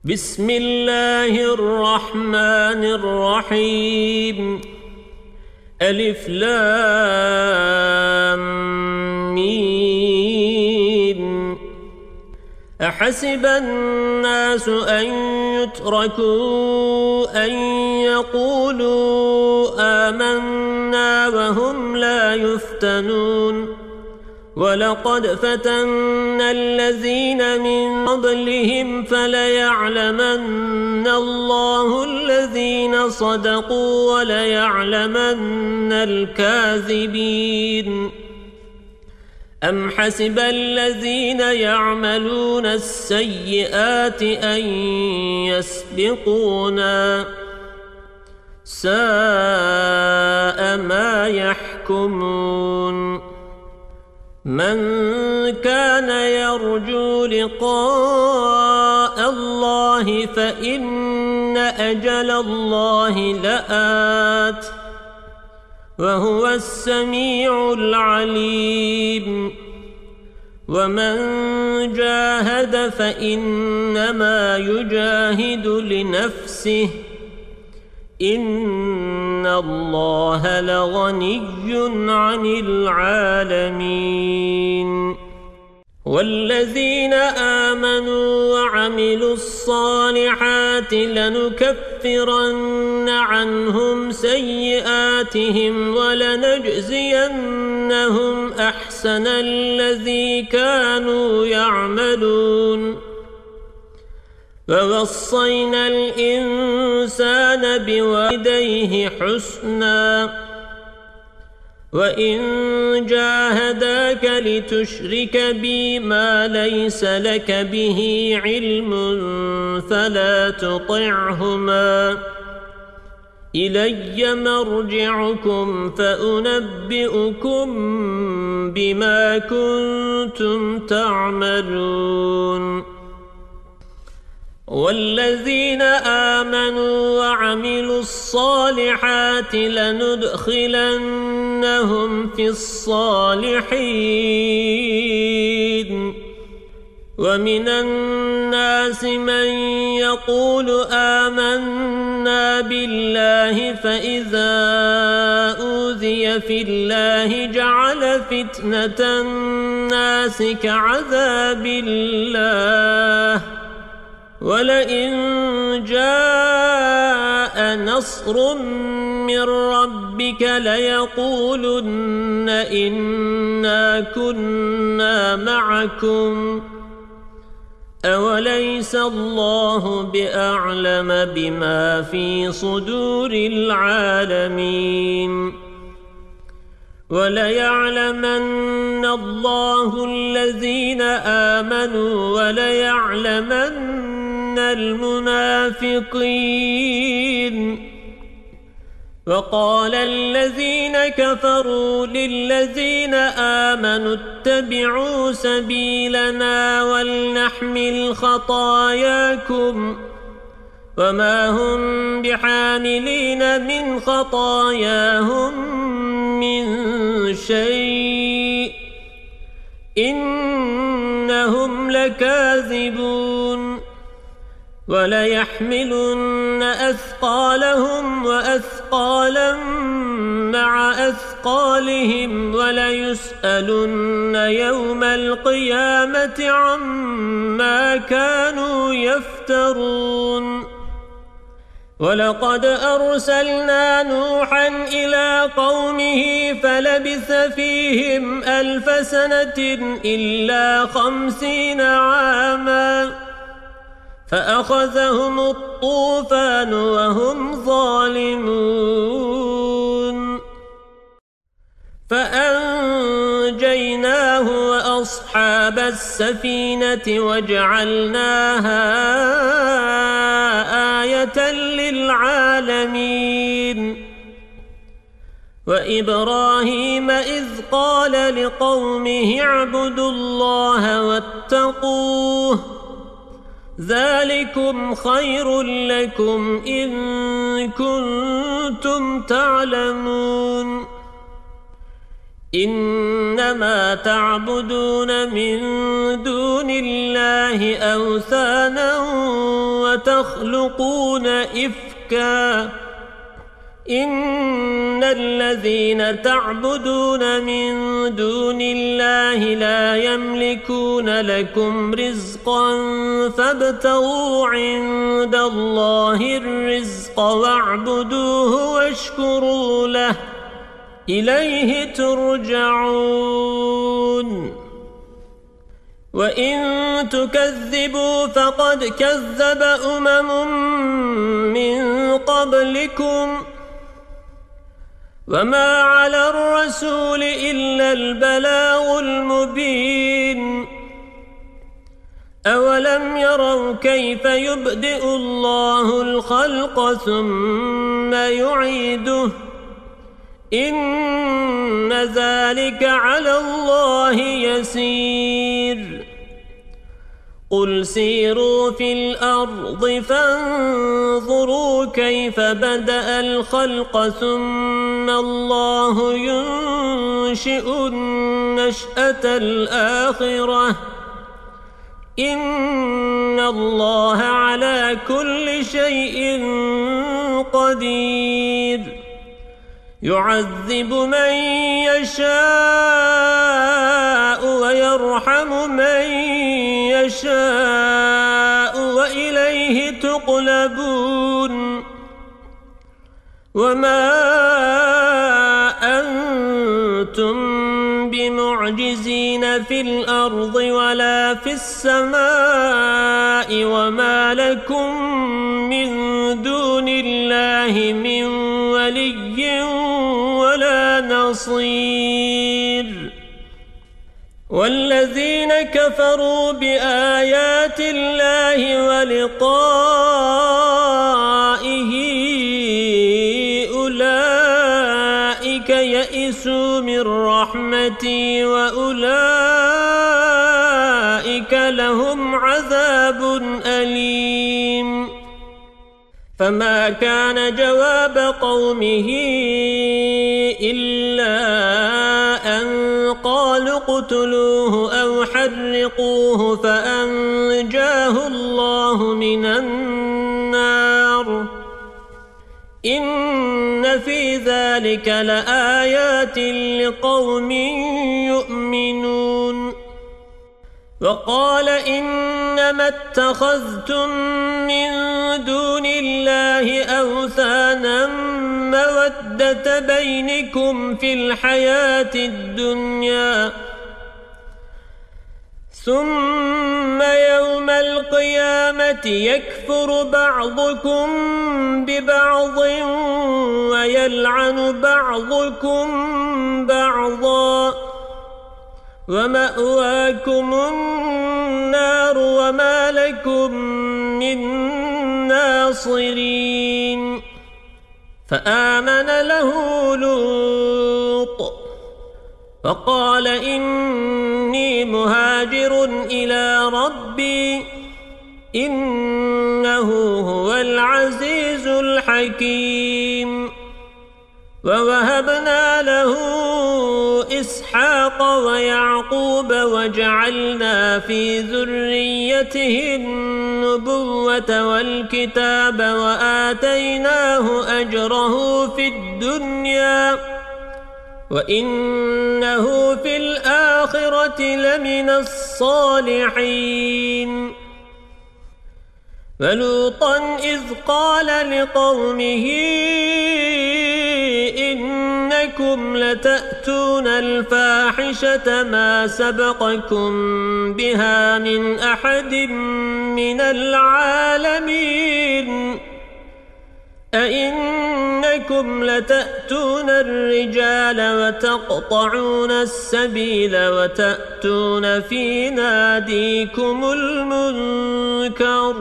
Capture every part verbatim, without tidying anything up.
بسم الله الرحمن الرحيم ألف لام ميم أحسب الناس أن يتركوا أن يقولوا آمنا وهم لا يفتنون ولقد فتنا الذين من قبلهم فليعلمن الله الذين صدقوا وليعلمن الكاذبين أم حسب الذين يعملون السيئات أن يسبقونا ساء ما يحكمون من كان يرجو لقاء الله فإن أجل الله لآت وهو السميع العليم ومن جاهد فإنما يجاهد لنفسه إن الله لغني عن العالمين والذين آمنوا وعملوا الصالحات لنكفرن عنهم سيئاتهم ولنجزينهم أحسن الذي كانوا يعملون ووصينا الإنسان بوالديه حسنا وإن جاهداك لتشرك بي ما ليس لك به علم فلا تطعهما إلي مرجعكم فأنبئكم بما كنتم تعملون والذين آمنوا وعملوا الصالحات لندخلنهم في الصالحين ومن الناس من يقول آمنا بالله فإذا أوذي في الله جعل فتنة الناس كعذاب الله ولئن جاء نصر من ربك ليقولن إنا كنا معكم أوليس الله بأعلم بما في صدور العالمين وليعلمن الله الذين آمنوا وليعلمن المنافقين وقال الذين كفروا للذين آمنوا اتبعوا سبيلنا ولنحمل خطاياكم وما هم بحاملين من خطاياهم من شيء إنهم لكاذبون وليحملن أثقالهم وأثقالا مع أثقالهم وليسألن يوم القيامة عما كانوا يفترون ولقد أرسلنا نوحا إلى قومه فلبث فيهم ألف سنة إلا خمسين عاما فأخذهم الطوفان وهم ظالمون فأنجيناه وأصحاب السفينة وجعلناها آية للعالمين وإبراهيم إذ قال لقومه اعبدوا الله واتقوه ذلكم خير لكم إن كنتم تعلمون إنما تعبدون من دون الله أوثانا وتخلقون إفكا إن الذين تعبدون من دون الله لا يملكون لكم رزقا فابتغوا عند الله الرزق واعبدوه واشكروا له إليه ترجعون وإن تكذبوا فقد كذب أمم من قبلكم وما على الرسول إلا البلاغ المبين أولم يروا كيف يبدئ الله الخلق ثم يعيده إن ذلك على الله يسير قل سيروا في الأرض فانظروا كيف بدأ الخلق ثم الله ينشئ النشأة الآخرة إن الله على كل شيء قدير يعذب من يشاء ويرحم من يشاء وإليه تقلبون وما أنتم بمعجزين في الأرض ولا في السماء وما لكم من دون الله من ولي ولا نصير والذين كفروا بآيات الله ولقائه أولئك يئسوا من رحمتي وأولئك لهم عذاب أليم فما كان جواب قومه إلا أن قالوا اقتلوه أو حرقوه فأنجاه الله من النار إن في ذلك لآيات لقوم يؤمنون وقال إنما اتخذتم من دون الله أوثانا مودة بينكم في الحياة الدنيا ثم يوم القيامة يكفر بعضكم ببعض ويلعن بعضكم بعضا ومأواكم النار وما لكم من ناصرين فآمن له لوط فقال إني مهاجر إلى ربي إنه هو العزيز الحكيم ووهبنا له إسحاق ويعقوب وجعلنا في ذريته النبوة والكتاب وآتيناه أجره في الدنيا وإنه في الآخرة لمن الصالحين ولوطا إذ قال لقومه إنكم لتأتون الفاحشة ما سبقكم بها من أحد من العالمين أئنكم لتأتون الرجال وتقطعون السبيل وتأتون في ناديكم المنكر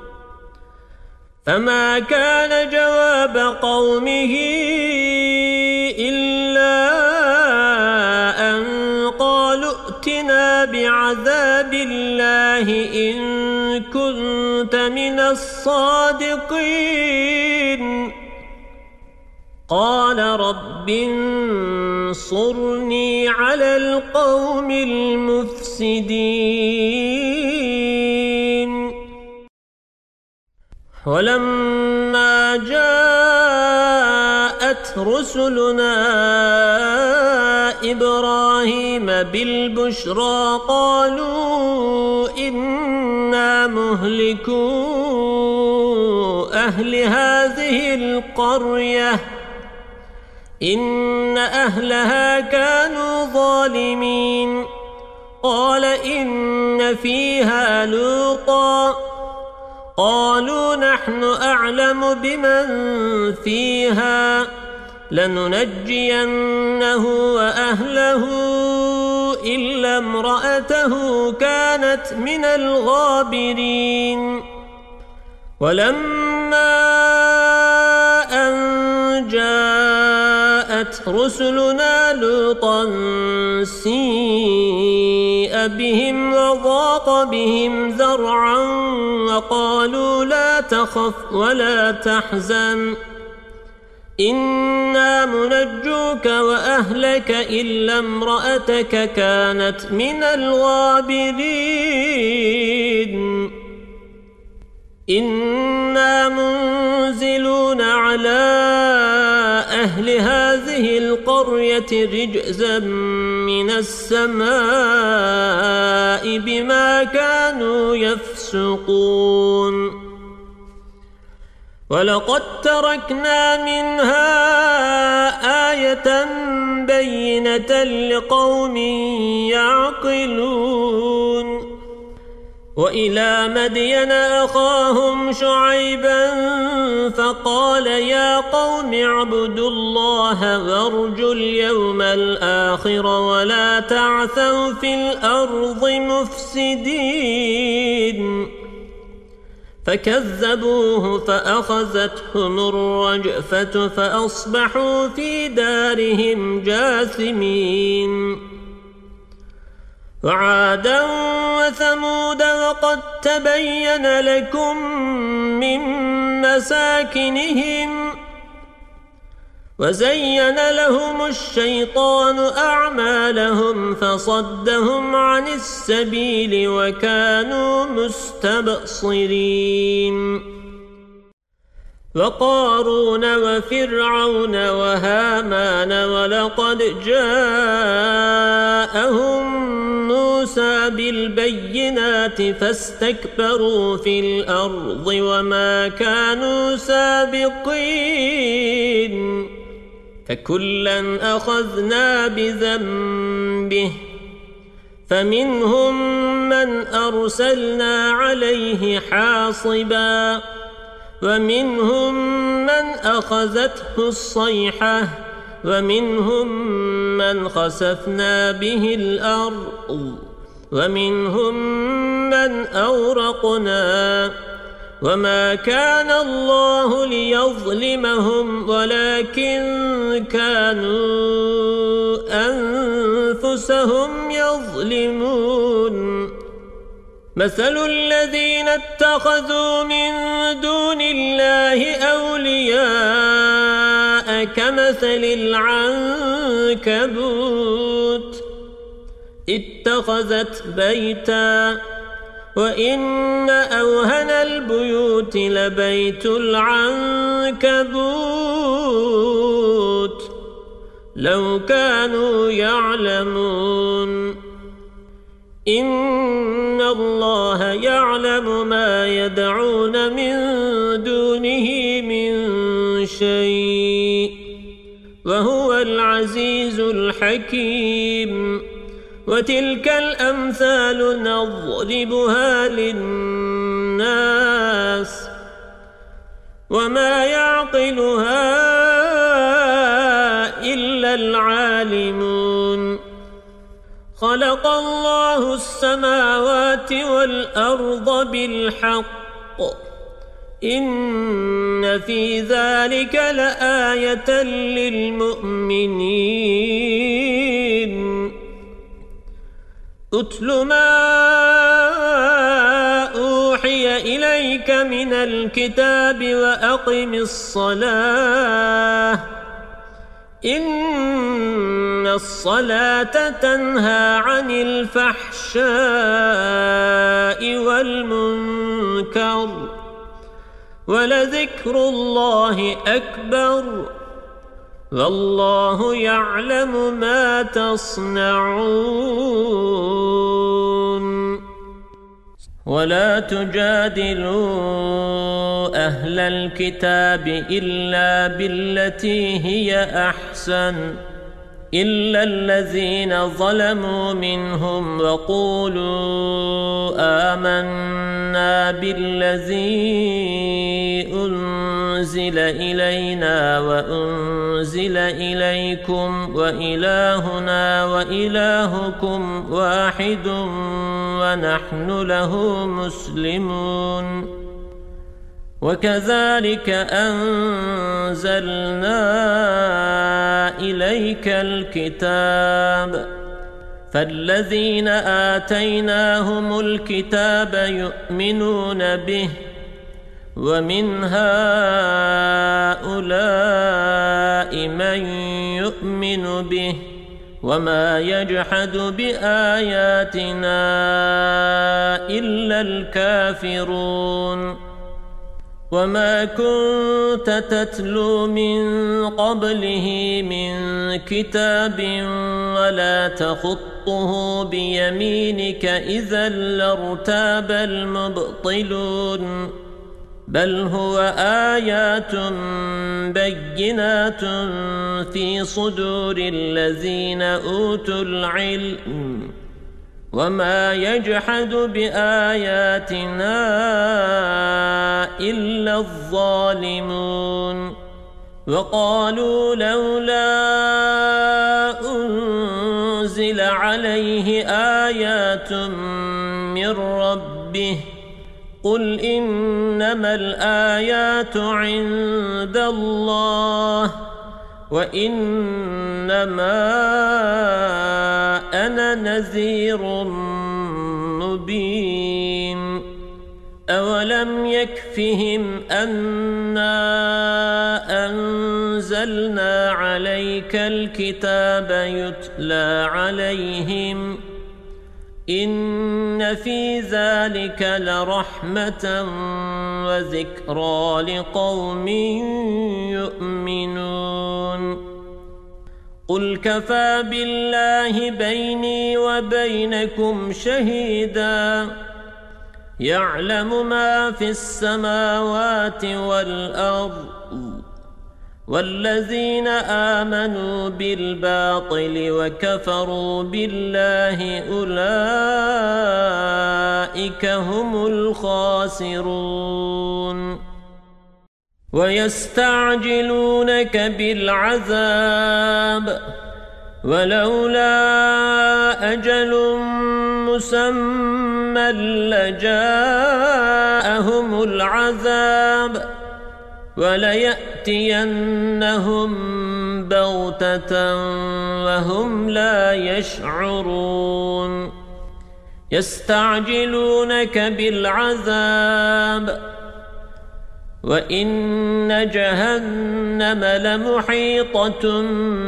فما كان جواب قومه إلا أن قالوا ائتنا بعذاب الله إن كنت من الصادقين قال رب انصرني على القوم المفسدين ولما جاءت رسلنا إبراهيم بالبشرى قالوا إنا مهلكو أهل هذه القرية إن أهلها كانوا ظالمين قال إن فيها لوطا قالوا نحن أعلم بمن فيها لننجينه وأهله إلا امرأته كانت من الغابرين ولما أن جاءت رسلنا لوطا سيء بهم وضاق بهم ذرعا وقالوا لا تخف ولا تحزن إنا منجوك وأهلك إلا امرأتك كانت من الغابرين إنا منزلون على أهل هذه القرية رجزا من السماء بما كانوا يفسقون ولقد تركنا منها آية بينة لقوم يعقلون وإلى مدين أخاهم شعيبا فقال يا قوم اعبدوا الله وارجوا اليوم الآخر ولا تعثوا في الأرض مفسدين فكذبوه فأخذتهم الرجفة فأصبحوا في دارهم جاثمين وعادا وثمود وقد تبين لكم من مساكنهم وزين لهم الشيطان أعمالهم فصدهم عن السبيل وكانوا مستبصرين وقارون وفرعون وهامان ولقد جاءهم موسى بالبينات فاستكبروا في الأرض وما كانوا سابقين فكلا أخذنا بذنبه فمنهم من أرسلنا عليه حاصبا ومنهم من أخذته الصيحة ومنهم من خسفنا به الأرض ومنهم من أورقنا وما كان الله ليظلمهم ولكن كانوا أنفسهم يظلمون مثل الذين اتخذوا من دون الله أولياء كمثل العنكبوت اتخذت بيتا وإن أوهن البيوت لبيت العنكبوت لو كانوا يعلمون إن الله يعلم ما يدعون من دونه من شيء وهو العزيز الحكيم وتلك الأمثال نضربها للناس وما يعقلها إلا العالمون خلق الله السماوات والأرض بالحق إن في ذلك لآية للمؤمنين أتل ما أوحي إليك من الكتاب وأقم الصلاة إن الصلاة تنهى عن الفحشاء والمنكر ولذكر الله أكبر والله يعلم ما تصنعون ولا تجادلوا أهل الكتاب إلا بالتي هي أحسن إلا الذين ظلموا منهم وقولوا آمنا بالذي أنزل إلينا وأنزل إليكم وإلهنا وإلهكم واحد ونحن له مسلمون وكذلك أنزلنا إليك الكتاب فالذين آتيناهم الكتاب يؤمنون به ومن هؤلاء من يؤمن به وما يجحد بآياتنا إلا الكافرون وما كنت تتلو من قبله من كتاب ولا تخطه بيمينك إذا لارتاب المبطلون بل هو آيات بينات في صدور الذين أوتوا العلم وما يجحد بآياتنا إلا الظالمون وقالوا لولا أنزل عليه آيات من ربه قل إنما الآيات عند الله وإنما أنا نذير مبين أولم يكفهم أنا أنزلنا عليك الكتاب يتلى عليهم إن في ذلك لرحمة وذكرى لقوم يؤمنون قل كفى بالله بيني وبينكم شهيدا يعلم ما في السماوات والأرض والذين آمنوا بالباطل وكفروا بالله أولئك هم الخاسرون ويستعجلونك بالعذاب ولولا أجل مسمى لجاءهم العذاب وليأتينهم بغتة وهم لا يشعرون يستعجلونك بالعذاب وإن جهنم لمحيطة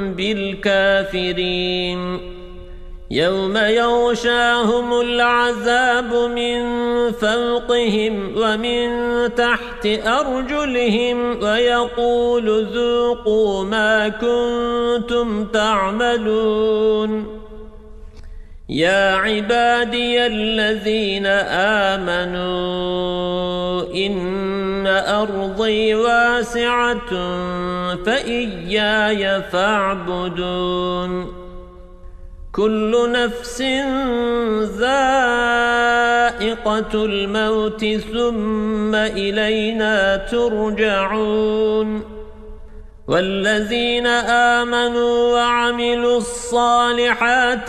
بالكافرين يوم يغشاهم العذاب من فوقهم ومن تحت أرجلهم ويقول ذوقوا ما كنتم تعملون يا عبادي الذين آمنوا إن أرضي واسعة فإياي فاعبدون كل نفس ذائقة الموت ثم إلينا ترجعون والذين آمنوا وعملوا الصالحات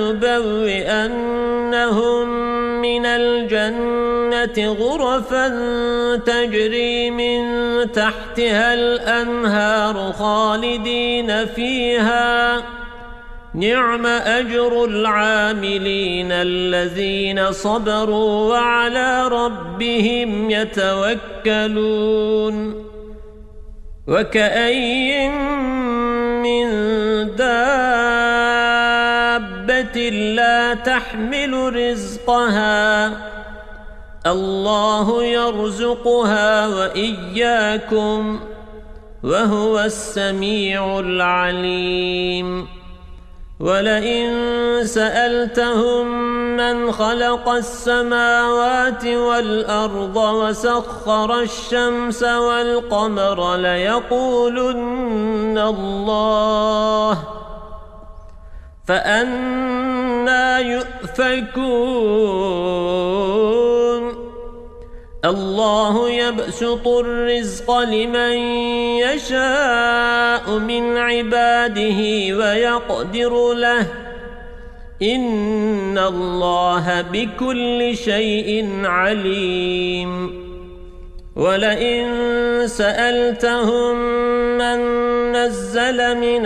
لنبوئنهم من الجنة غرفا تجري من تحتها الأنهار خالدين فيها نعم أجر العاملين الذين صبروا وعلى ربهم يتوكلون وكأين من دابة لا تحمل رزقها الله يرزقها وإياكم وهو السميع العليم ولئن سألتهم من خلق السماوات والأرض وسخر الشمس والقمر ليقولن الله فأنى يؤفكون الله يبسط الرزق لمن يشاء من عباده ويقدر له إن الله بكل شيء عليم ولئن سألتهم من نزل من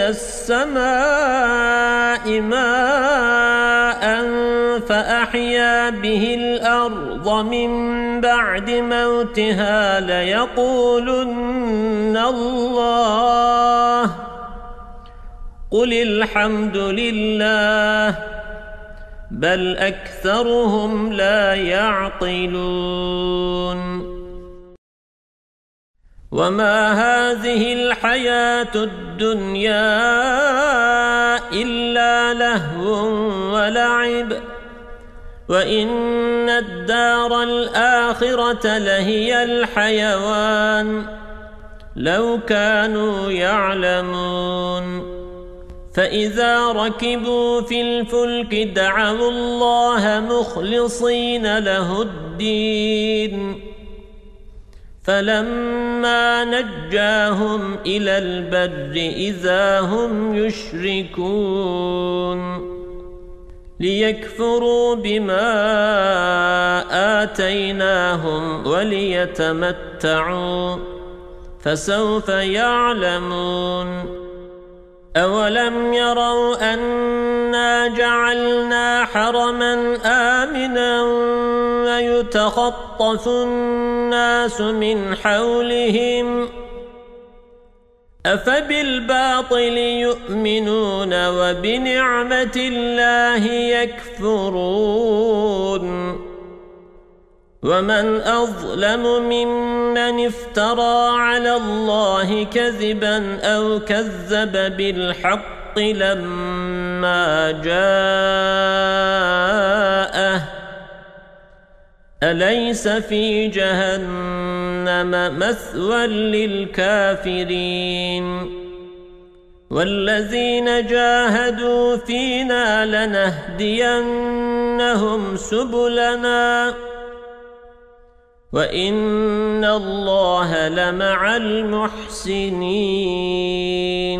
السماء ماء فأحيا به الأرض من بعد موتها ليقولن الله قل الحمد لله بل أكثرهم لا يعقلون وما هذه الحياة الدنيا إلا لهو ولعب وإن الدار الآخرة لهي الحيوان لو كانوا يعلمون فإذا ركبوا في الفلك دعوا الله مخلصين له الدين فلما نجاهم إلى البر إذا هم يشركون ليكفروا بما آتيناهم وليتمتعوا فسوف يعلمون أولم يروا أنا جعلنا حرما آمنا ويتخطف الناس من حولهم أفبالباطل يؤمنون وبنعمة الله يكفرون ومن أظلم ممن افترى على الله كذبا أو كذب بالحق لما جاءه أليس في جهنم مثوى للكافرين والذين جاهدوا فينا لنهدينهم سبلنا وإن الله لمع المحسنين